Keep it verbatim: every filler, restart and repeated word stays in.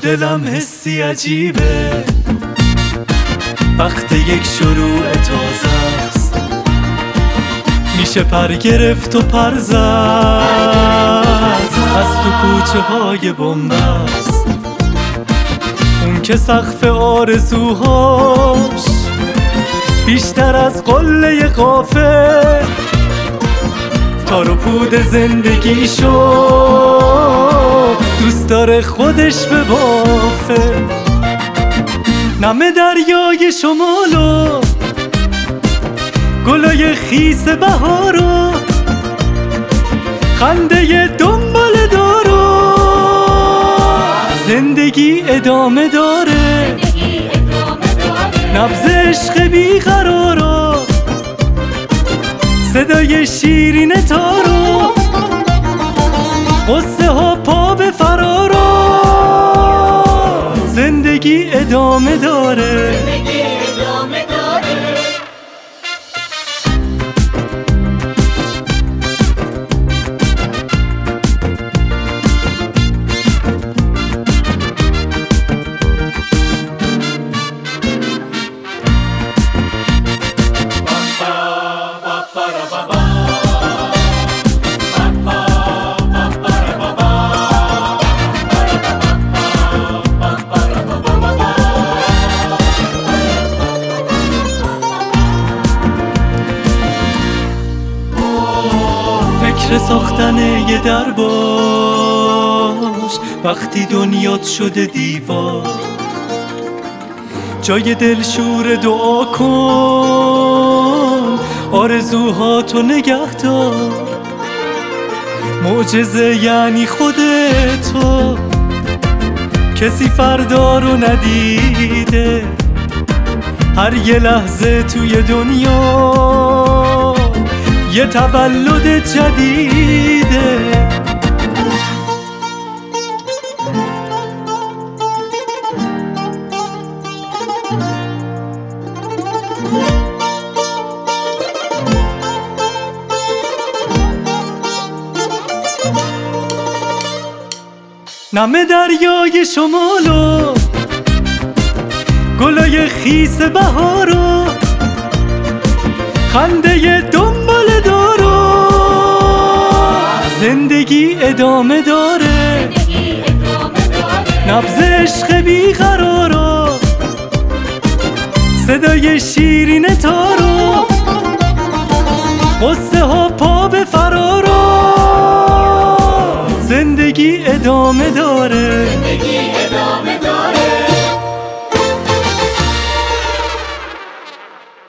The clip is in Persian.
دلم حسی عجیبه وقت یک شروع تازه است، میشه پر گرفت و پر زد از تو کوچه های بنبست. اون که سقف آرزوهاش بیشتر از قله غافل، تار و پود زندگیشو دوست داره خودش ببافه. نم دریای شمالو، گلای خیس بهارو، خنده دنبال دارو، زندگی ادامه داره، نبض عشق بیقرارو، صدای شیرین تارو، قصه ها پا به فرارو، زندگی ادامه داره. فکر ساختن یه در باش وقتی دنیات شده دیوار، جای دلشور دعا کن، آرزوهاتو نگه دار. معجزه یعنی خودتو، کسی فردا رو ندیده، هر یه لحظه توی دنیا یه تولد جدیده. نم دریای شمالو، گلای خیس بهارو، خنده دنبال دارو، زندگی ادامه داره، نبض عشق بیقرارو، صدای شیرین تارو، قصه ها پا به فرارو، زندگی ادامه داره.